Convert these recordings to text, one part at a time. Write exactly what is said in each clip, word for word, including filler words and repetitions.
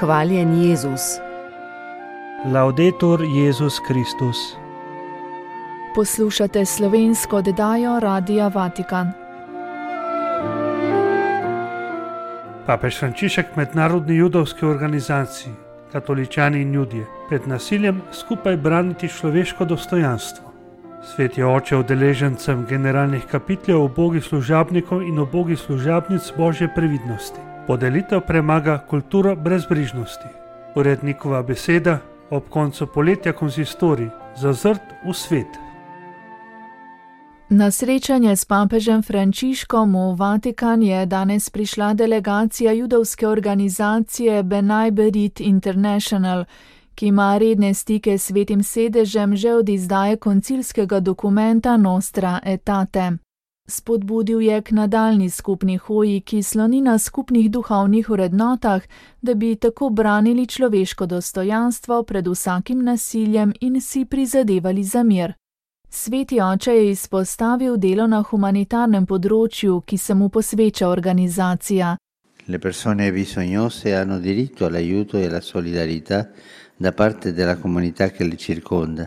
Hvaljen Jezus. Laudetur Jezus Kristus. Poslušate slovensko oddajo Radia Vatikan. Papež Frančišek mednarodni judovski organizaciji, katoličani in judje, pred nasiljem skupaj braniti človeško dostojanstvo. Sveti oče udeležencem generalnih kapitljev ubogih služabnikov in ubogih služabnic Božje previdnosti. Podelitev premaga kulturo brezbrižnosti. Urednikova beseda ob koncu poletja konsistorij, zazrt v svet. Na srečanje s papežem Frančiškom v Vatikan je danes prišla delegacija judovske organizacije B'nai B'rith International, ki ima redne stike s Svetim sedežem že od izdaje koncilskega dokumenta Nostra Aetate. Spodbudil je k nadaljnji skupni hoji, ki sloni na skupnih duhovnih vrednotah, da bi tako branili človeško dostojanstvo pred vsakim nasiljem in si prizadevali za mir. Sveti oče je izpostavil delo na humanitarnem področju, ki se mu posveča organizacija. Le persone bisognose hanno diritto all'aiuto e alla solidarietà da parte della comunità che le circonda.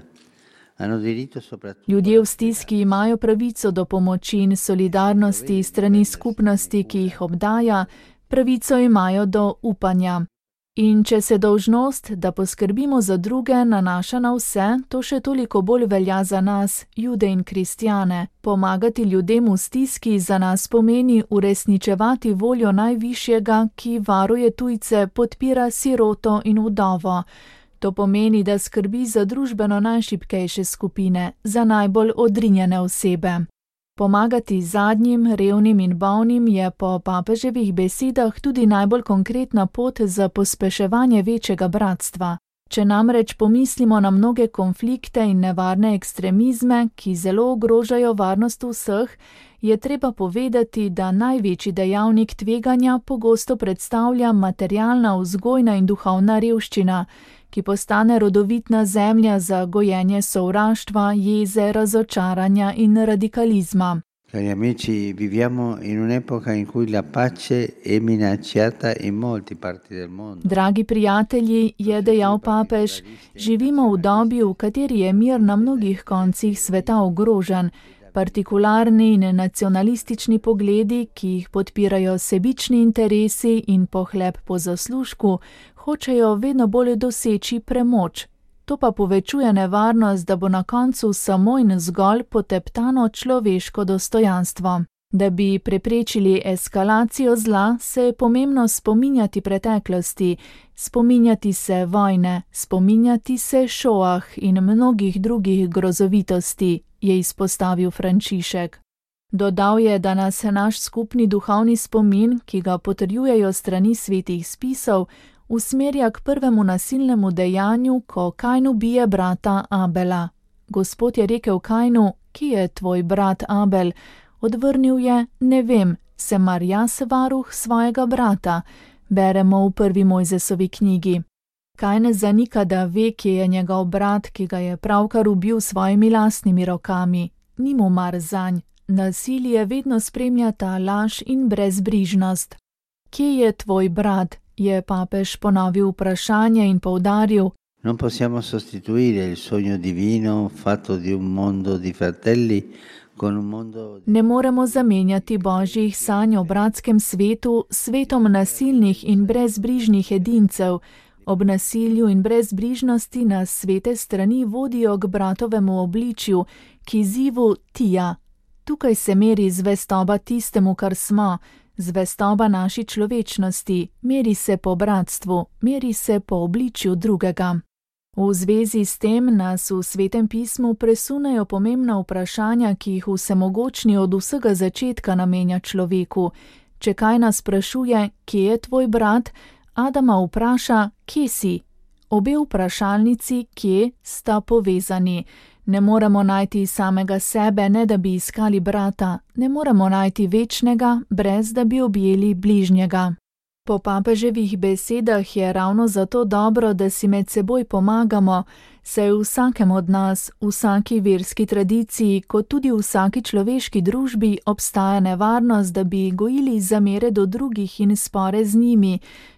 Ljudje v stiski imajo pravico do pomoči in solidarnosti strani skupnosti, ki jih obdaja, pravico imajo do upanja. In če se dolžnost, da poskrbimo za druge, nanaša na vse, to še toliko bolj velja za nas, Jude in kristjane. Pomagati ljudem v stiski za nas pomeni uresničevati voljo najvišjega, ki varuje tujce, podpira siroto in vdovo. To pomeni, da skrbi za družbeno najšibkejše skupine, za najbolj odrinjene osebe. Pomagati zadnjim, revnim in bolnim je po papeževih besedah tudi najbolj konkretna pot za pospeševanje večjega bratstva. Če namreč pomislimo na mnoge konflikte in nevarne ekstremizme, ki zelo ogrožajo varnost vseh, je treba povedati, da največji dejavnik tveganja pogosto predstavlja materialna, vzgojna in duhovna revščina, ki postane rodovitna zemlja za gojenje sovraštva, jeze, razočaranja in radikalizma. Cari amici, viviamo in un'epoca in cui la pace è minacciata in molte parti del mondo. Dragi prijatelji, je dejal papež, živimo v dobi, v kateri je mir na mnogih koncih sveta ogrožen. Partikularni in nacionalistični pogledi, ki jih podpirajo sebični interesi in pohlep po zaslužku, hočejo vedno bolj doseči premoč. To pa povečuje nevarnost, da bo na koncu samo in zgolj poteptano človeško dostojanstvo. Da bi preprečili eskalacijo zla, se je pomembno spominjati preteklosti, spominjati se vojne, spominjati se šoah in mnogih drugih grozovitosti, je izpostavil Frančišek. Dodal je, da nas naš skupni duhovni spomin, ki ga potrjujejo strani svetih spisov, usmerja k prvemu nasilnemu dejanju, ko Kain ubije brata Abela. Gospod je rekel Kainu, ki je tvoj brat Abel? Odvrnil je, ne vem, sem mar jaz varuh svojega brata, beremo v prvi Mojzesovi knjigi. Kain zanika, da ve, kje je njegov brat, ki ga je pravkar ubil svojimi lastnimi rokami. Ni mu mar zanj. Nasilje vedno spremljata laž in brezbrižnost. Kje je tvoj brat? Je papež ponovil vprašanje in poudaril: Non possiamo sostituire il sogno divino fatto di un mondo di fratelli con un mondo. Ne moremo zamenjati božjih sanj o bratskem svetu s svetom nasilnih in brezbrižnih edincev. Ob nasilju in brezbrižnosti nas svete strani vodijo k bratovemu obličju, k izzivu tija. Tukaj se meri zvestoba tistemu, kar smo, zvestoba naši človečnosti, meri se po bratstvu, meri se po obličju drugega. V zvezi s tem nas v Svetem pismu presunejo pomembna vprašanja, ki jih vsemogočni od vsega začetka namenja človeku. Če kaj nas sprašuje, kje je tvoj brat, Adama vpraša, kje si? Obe vprašalnici, kje, sta povezani. Ne moremo najti samega sebe, ne da bi iskali brata, ne moremo najti večnega, brez da bi objeli bližnjega. Po papeževih besedah je ravno zato dobro, da si med seboj pomagamo, saj v vsakem od nas, v vsaki verski tradiciji, kot tudi v vsaki človeški družbi obstaja nevarnost, da bi gojili zamere do drugih in spore z njimi,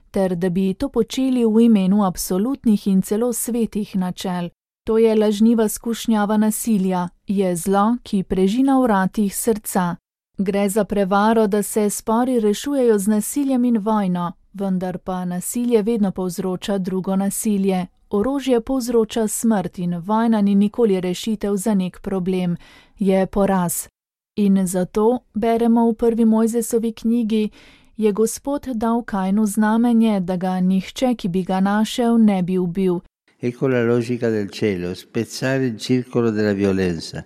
ter da bi to počeli v imenu absolutnih in celo svetih načel. To je lažniva skušnjava nasilja, je zlo, ki preži na vratih srca. Gre za prevaro, da se spori rešujejo z nasiljem in vojno, vendar pa nasilje vedno povzroča drugo nasilje. Orožje povzroča smrt in vojna ni nikoli rešitev za nek problem, je poraz. In zato, beremo v prvi Mojzesovi knjigi, je Gospod dal Kainu znamenje, da ga nihče, ki bi ga našel, ne bi ubil. Ecco la logica del cielo, spezzare il circolo della violenza.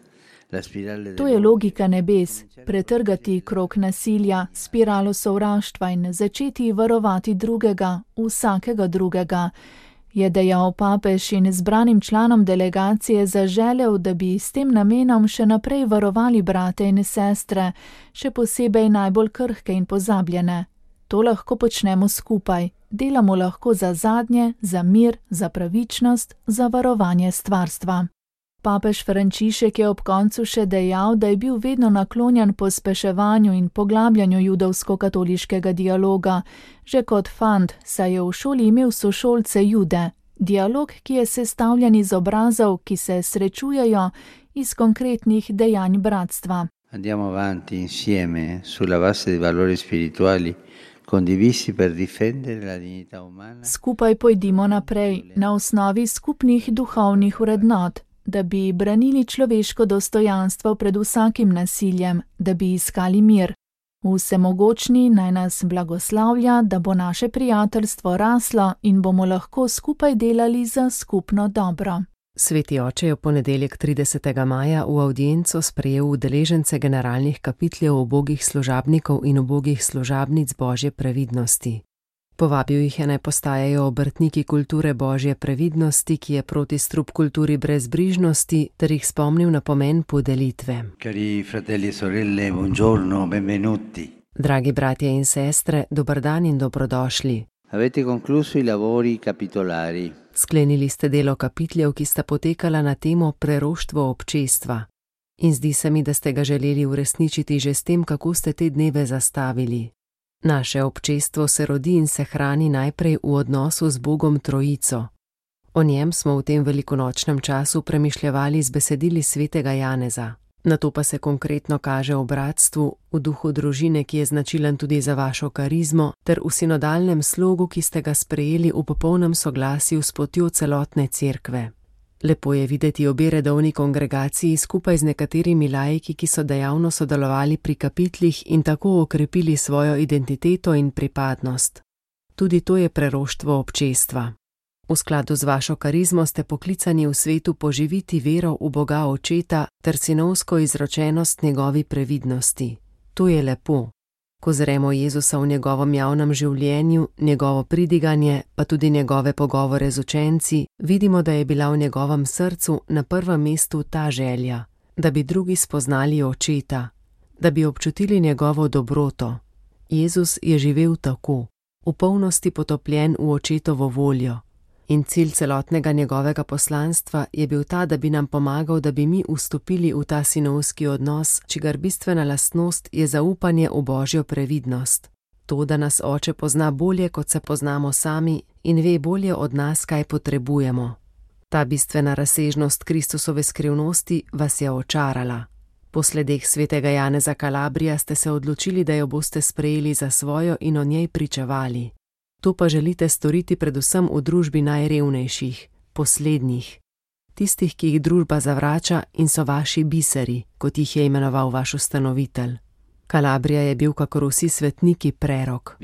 To je logika nebes, pretrgati krog nasilja, spiralo sovraštva in začeti varovati drugega, vsakega drugega, je dejal papež in izbranim članom delegacije zaželel, da bi s tem namenom še naprej varovali brate in sestre, še posebej najbolj krhke in pozabljene. To lahko počnemo skupaj, delamo lahko za zadnje, za mir, za pravičnost, za varovanje stvarstva. Papež Frančišek je ob koncu še dejal, da je bil vedno naklonjen pospeševanju in poglabljanju judovsko-katoliškega dialoga, že kot fant, saj je v šoli imel sošolce Jude. Dialog, ki je sestavljen iz obrazov, ki se srečujejo iz konkretnih dejanj bratstva. Andiamo avanti insieme sulla base di valori spirituali condivisi per difendere la dignità umana. Skupaj pojdimo naprej na osnovi skupnih duhovnih vrednot, da bi branili človeško dostojanstvo pred vsakim nasiljem, da bi iskali mir. Vsemogočni naj nas blagoslavlja, da bo naše prijateljstvo raslo in bomo lahko skupaj delali za skupno dobro. Sveti oče je v ponedeljek tridesetega maja v avdienco sprejel udeležence generalnih kapitljev ubogih služabnikov in ubogih služabnic Božje previdnosti. Povabil jih je naj postajajo obrtniki kulture Božje previdnosti, ki je proti strup kulturi brezbrižnosti, ter jih spomnil na pomen podelitve. Cari fratelli e sorelle, buongiorno, benvenuti. Dragi bratje in sestre, dober dan in dobrodošli. Avete concluso i lavori capitolari. Sklenili ste delo kapitljev, ki sta potekala na temo preroštvo občestva. In zdi se mi, da ste ga želeli uresničiti že s tem, kako ste te dneve zastavili. Naše občestvo se rodi in se hrani najprej v odnosu z Bogom Trojico. O njem smo v tem velikonočnem času premišljevali z besedili svetega Janeza. Nato pa se konkretno kaže v bratstvu, v duhu družine, ki je značilen tudi za vašo karizmo, ter v sinodalnem slogu, ki ste ga sprejeli v popolnem soglasju s potjo celotne cerkve. Lepo je videti obe redovni kongregaciji skupaj z nekaterimi laiki, ki so dejavno sodelovali pri kapitlih in tako okrepili svojo identiteto in pripadnost. Tudi to je preroštvo občestva. V skladu z vašo karizmo ste poklicani v svetu poživiti vero v Boga Očeta ter sinovsko izročenost njegovi previdnosti. To je lepo. Ko zremo Jezusa v njegovem javnem življenju, njegovo pridiganje, pa tudi njegove pogovore z učenci, vidimo, da je bila v njegovem srcu na prvem mestu ta želja, da bi drugi spoznali Očeta, da bi občutili njegovo dobroto. Jezus je živel tako, v polnosti potopljen v Očetovo voljo. In cilj celotnega njegovega poslanstva je bil ta, da bi nam pomagal, da bi mi vstopili v ta sinovski odnos, čigar bistvena lastnost je zaupanje v Božjo previdnost. To, da nas Oče pozna bolje, kot se poznamo sami, in ve bolje od nas, kaj potrebujemo. Ta bistvena razsežnost Kristusove skrivnosti vas je očarala. Po sledeh svetega Janeza Kalabrija ste se odločili, da jo boste sprejeli za svojo in o njej pričevali. To pa želite storiti predvsem v družbi najrevnejših, poslednjih, tistih, ki jih družba zavrača in so vaši biseri, kot jih je imenoval vaš ustanovitelj. Kalabrija je bil, kakor vsi svetniki, prerok.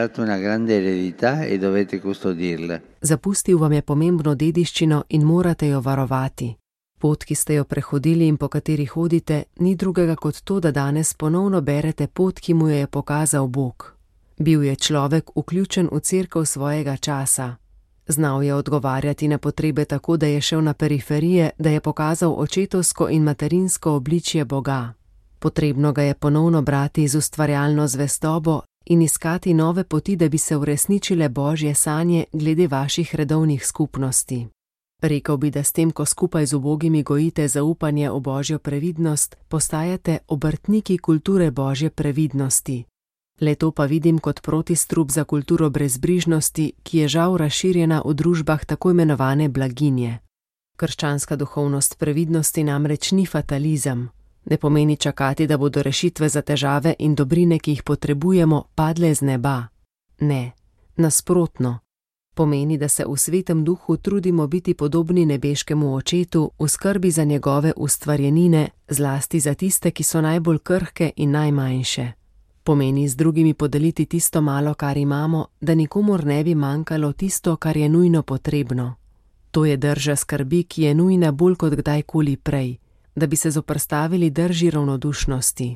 Zapustil vam je pomembno dediščino in morate jo varovati. Pot, ki ste jo prehodili in po kateri hodite, ni drugega kot to, da danes ponovno berete pot, ki mu jo je pokazal Bog. Bil je človek vključen v cerkev svojega časa. Znal je odgovarjati na potrebe tako, da je šel na periferije, da je pokazal očetovsko in materinsko obličje Boga. Potrebno ga je ponovno brati z ustvarjalno zvestobo in iskati nove poti, da bi se uresničile Božje sanje glede vaših redovnih skupnosti. Rekel bi, da s tem, ko skupaj z ubogimi gojite zaupanje v Božjo previdnost, postajate obrtniki kulture Božje previdnosti. Leto pa vidim kot protistrup za kulturo brezbrižnosti, ki je žal razširjena v družbah tako imenovane blaginje. Krščanska duhovnost previdnosti namreč ni fatalizem. Ne pomeni čakati, da bodo rešitve za težave in dobrine, ki jih potrebujemo, padle z neba. Ne, nasprotno. Pomeni, da se v svetem duhu trudimo biti podobni nebeškemu očetu v skrbi za njegove ustvarjenine, zlasti za tiste, ki so najbolj krhke in najmanjše. Pomeni z drugimi podeliti tisto malo, kar imamo, da nikomur ne bi manjkalo tisto, kar je nujno potrebno. To je drža skrbi, ki je nujna bolj kot kdajkoli prej, da bi se zoprstavili drži ravnodušnosti.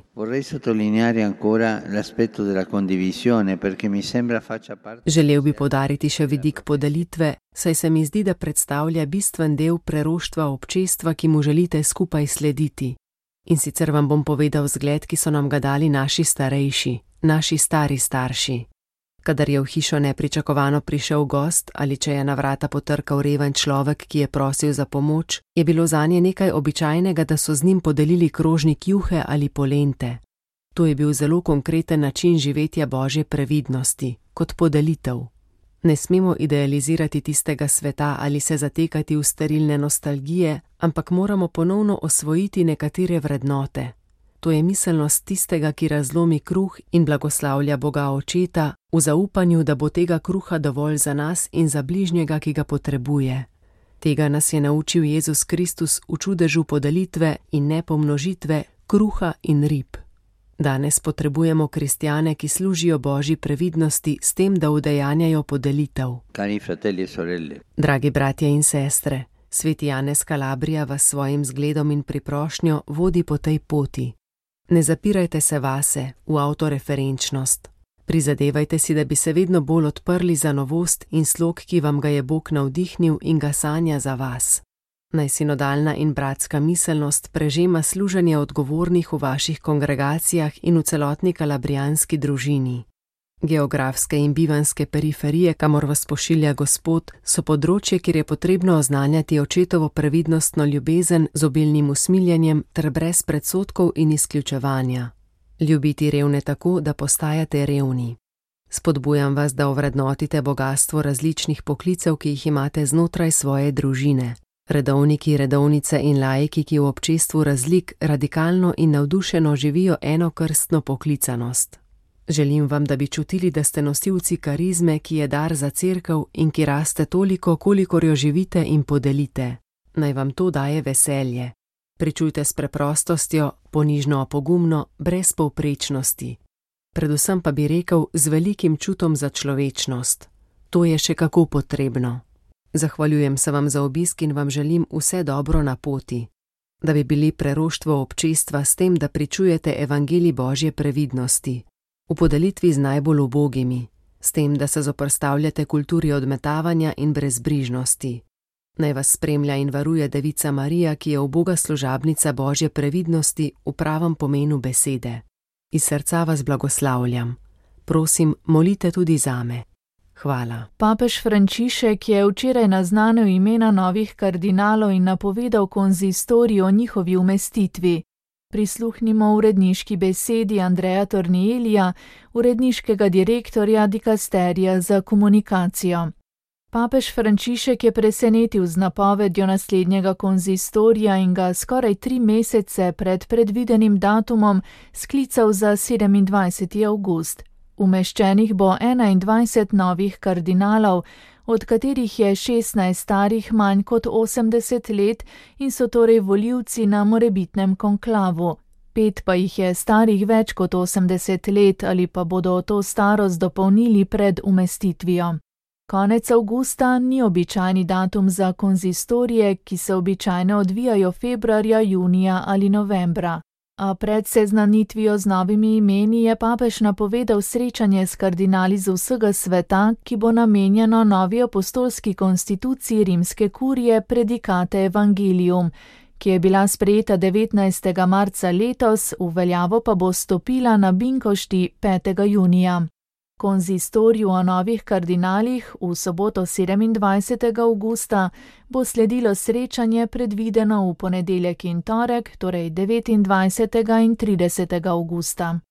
Želel bi poudariti še vidik podelitve, saj se mi zdi, da predstavlja bistven del preroštva občestva, ki mu želite skupaj slediti. In sicer vam bom povedal zgled, ki so nam ga dali naši starejši, naši stari starši. Kadar je v hišo nepričakovano prišel gost ali če je na vrata potrkal reven človek, ki je prosil za pomoč, je bilo zanje nekaj običajnega, da so z njim podelili krožnik juhe ali polente. To je bil zelo konkreten način živetja Božje previdnosti, kot podelitev. Ne smemo idealizirati tistega sveta ali se zatekati v sterilne nostalgije, ampak moramo ponovno osvojiti nekatere vrednote. To je miselnost tistega, ki razlomi kruh in blagoslavlja Boga Očeta, v zaupanju, da bo tega kruha dovolj za nas in za bližnjega, ki ga potrebuje. Tega nas je naučil Jezus Kristus v čudežu podelitve in ne pomnožitve kruha in rib. Danes potrebujemo kristjane, ki služijo Božji previdnosti s tem, da udejanjajo podelitev. Dragi bratje in sestre, sveti Janez Kalabrija vas svojim zgledom in priprošnjo vodi po tej poti. Ne zapirajte se vase, v avtoreferenčnost. Prizadevajte si, da bi se vedno bolj odprli za novost in slog, ki vam ga je Bog navdihnil in ga sanja za vas. Naj sinodalna in bratska miselnost prežema služenje odgovornih v vaših kongregacijah in v celotni kalabrijanski družini. Geografske in bivanske periferije, kamor vas pošilja Gospod, so področje, kjer je potrebno oznanjati očetovo previdnostno ljubezen z obilnim usmiljenjem ter brez predsodkov in izključevanja. Ljubiti revne tako, da postajate revni. Spodbujam vas, da ovrednotite bogastvo različnih poklicev, ki jih imate znotraj svoje družine. Redovniki, redovnice in laiki, ki v občestvu razlik radikalno in navdušeno živijo eno krstno poklicanost. Želim vam, da bi čutili, da ste nosilci karizme, ki je dar za cerkev in ki raste toliko, kolikor jo živite in podelite. Naj vam to daje veselje. Pričujte s preprostostjo, ponižno a pogumno, brez povprečnosti. Predvsem pa bi rekel z velikim čutom za človečnost. To je še kako potrebno. Zahvaljujem se vam za obisk in vam želim vse dobro na poti. Da bi bili preroštvo občestva s tem, da pričujete evangelij Božje previdnosti. V podelitvi z najbolj ubogimi, s tem, da se zoprstavljate kulturi odmetavanja in brezbrižnosti. Naj vas spremlja in varuje Devica Marija, ki je uboga služabnica Božje previdnosti v pravem pomenu besede. Iz srca vas blagoslavljam. Prosim, molite tudi zame. Hvala. Papež Frančišek je včeraj naznanil imena novih kardinalov in napovedal konzistorij o njihovi umestitvi. Prisluhnimo uredniški besedi Andreja Tornielija, uredniškega direktorja dikasterija za komunikacijo. Papež Frančišek je presenetil z napovedjo naslednjega konzistorija in ga skoraj tri mesece pred predvidenim datumom sklical za sedemindvajseti avgust. Umeščenih bo enaindvajset novih kardinalov, od katerih je šestnajst starih manj kot osemdeset let in so torej volivci na morebitnem konklavu. Pet pa jih je starih več kot osemdeset let ali pa bodo to starost dopolnili pred umestitvijo. Konec avgusta ni običajni datum za konzistorije, ki se običajno odvijajo februarja, junija ali novembra. A pred seznanitvijo z novimi imeni je papež napovedal srečanje s kardinali z vsega sveta, ki bo namenjeno novi apostolski konstituciji rimske kurije Predicate Evangelium, ki je bila sprejeta devetnajstega marca letos, v veljavo pa bo stopila na Binkošti petega junija. Konzistoriju o novih kardinalih v soboto sedemindvajsetega avgusta bo sledilo srečanje predvideno v ponedeljek in torek, torej devetindvajsetega in tridesetega avgusta.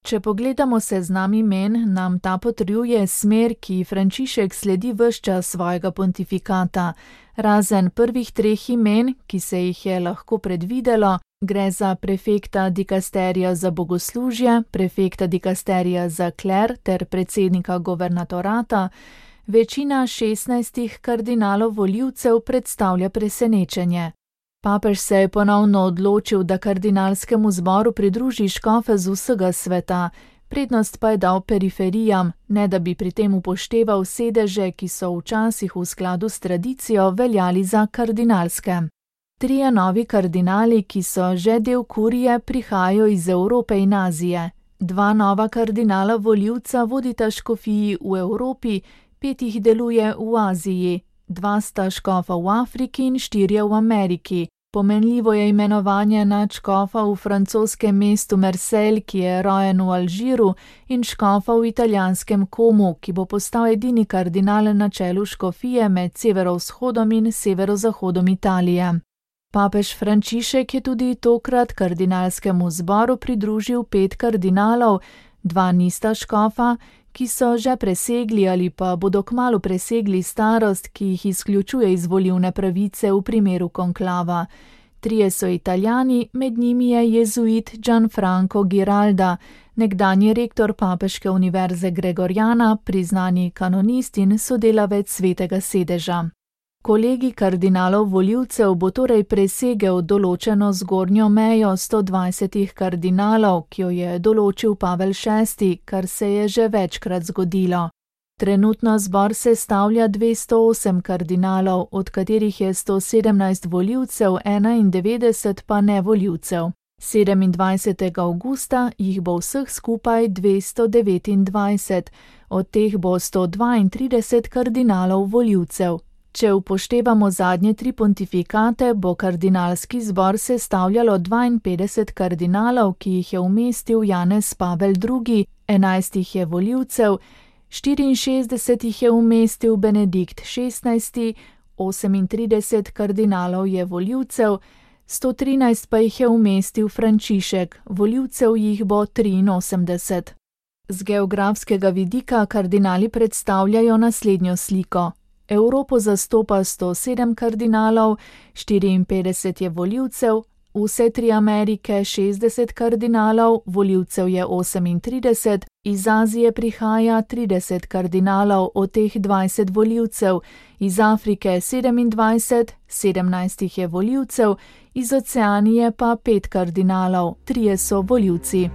Če pogledamo seznam imen, nam ta potrjuje smer, ki Frančišek sledi ves čas svojega pontifikata. Razen prvih treh imen, ki se jih je lahko predvidelo, gre za prefekta dikasterija za bogoslužje, prefekta dikasterija za kler ter predsednika governatorata, večina šestnajstih kardinalov volivcev predstavlja presenečenje. Papež se je ponovno odločil, da kardinalskemu zboru pridruži škofe z vsega sveta, prednost pa je dal periferijam, ne da bi pri tem upošteval sedeže, ki so včasih v skladu s tradicijo veljali za kardinalske. Trije novi kardinali, ki so že del kurije, prihajajo iz Evrope in Azije. Dva nova kardinala volivca vodita škofiji v Evropi, pet jih deluje v Aziji, dva sta škofa v Afriki in štirje v Ameriki. Pomenljivo je imenovanje nadškofa v francoskem mestu Marseille, ki je rojen v Alžiru, in škofa v italijanskem Comu, ki bo postal edini kardinal na čelu škofije med severovzhodom in severozahodom Italije. Papež Frančišek je tudi tokrat kardinalskemu zboru pridružil pet kardinalov, dva nista škofa, ki so že presegli ali pa bodo kmalu presegli starost, ki jih izključuje iz volilne pravice v primeru konklava. Trije so Italijani, med njimi je jezuit Gianfranco Giralda, nekdanji rektor Papeške univerze Gregoriana, priznani kanonist in sodelavec Svetega sedeža. Kolegi kardinalov volivcev bo torej presegel določeno zgornjo mejo sto dvajsetih kardinalov, ki jo je določil Pavel šesti, kar se je že večkrat zgodilo. Trenutno zbor sestavlja dvesto osem kardinalov, od katerih je sto sedemnajst volivcev, enaindevetdeset pa nevolivcev. sedemindvajsetega avgusta jih bo vseh skupaj dvesto devetindvajset, od teh bo sto dvaintrideset kardinalov volivcev. Če upoštevamo zadnje tri pontifikate, bo kardinalski zbor sestavljalo dvainpetdeset kardinalov, ki jih je umestil Janez Pavel drugi, enajst jih je volivcev, štiriinšestdeset jih je umestil Benedikt šestnajsti, osemintrideset kardinalov je volivcev, sto trinajst pa jih je umestil Frančišek, volivcev jih bo triinosemdeset. Z geografskega vidika kardinali predstavljajo naslednjo sliko. Evropo zastopa sto sedem kardinalov, štiriinpetdeset je volivcev, vse tri Amerike šestdeset kardinalov, volivcev je osemintrideset, iz Azije prihaja trideset kardinalov, od teh dvajset volivcev, iz Afrike sedemindvajset, sedemnajst jih je volivcev, iz Oceanije pa pet kardinalov, trije so volivci.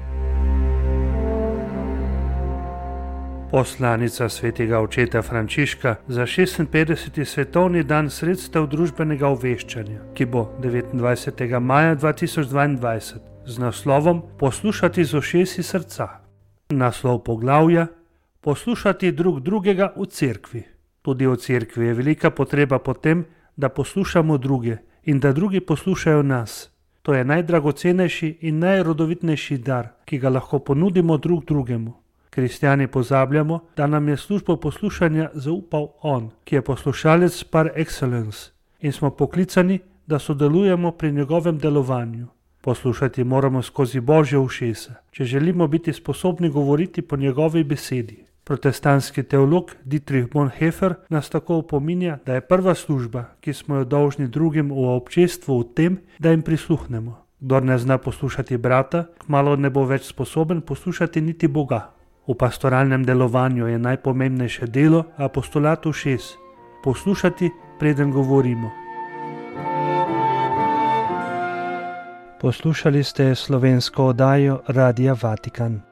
Poslanica svetega očeta Frančiška za šestinpetdeseti svetovni dan sredstev družbenega obveščanja, ki bo devetindvajsetega maja dva tisoč dvaindvajset z naslovom Poslušati z ušesi srca. Naslov poglavja: Poslušati drug drugega v cerkvi. Tudi v cerkvi je velika potreba po tem, da poslušamo druge in da drugi poslušajo nas. To je najdragocenejši in najrodovitnejši dar, ki ga lahko ponudimo drug drugemu. Kristjani pozabljamo, da nam je službo poslušanja zaupal On, ki je poslušalec par excellence, in smo poklicani, da sodelujemo pri njegovem delovanju. Poslušati moramo skozi Božje ušesa, če želimo biti sposobni govoriti po njegovi besedi. Protestantski teolog Dietrich Bonhoeffer nas tako opominja, da je prva služba, ki smo jo dolžni drugim v občestvu, v tem, da jim prisluhnemo. Kdor ne zna poslušati brata, kmalu ne bo več sposoben poslušati niti Boga. V pastoralnem delovanju je najpomembnejše delo apostolat ušes, poslušati, preden govorimo. Poslušali ste slovensko oddajo Radia Vatikan.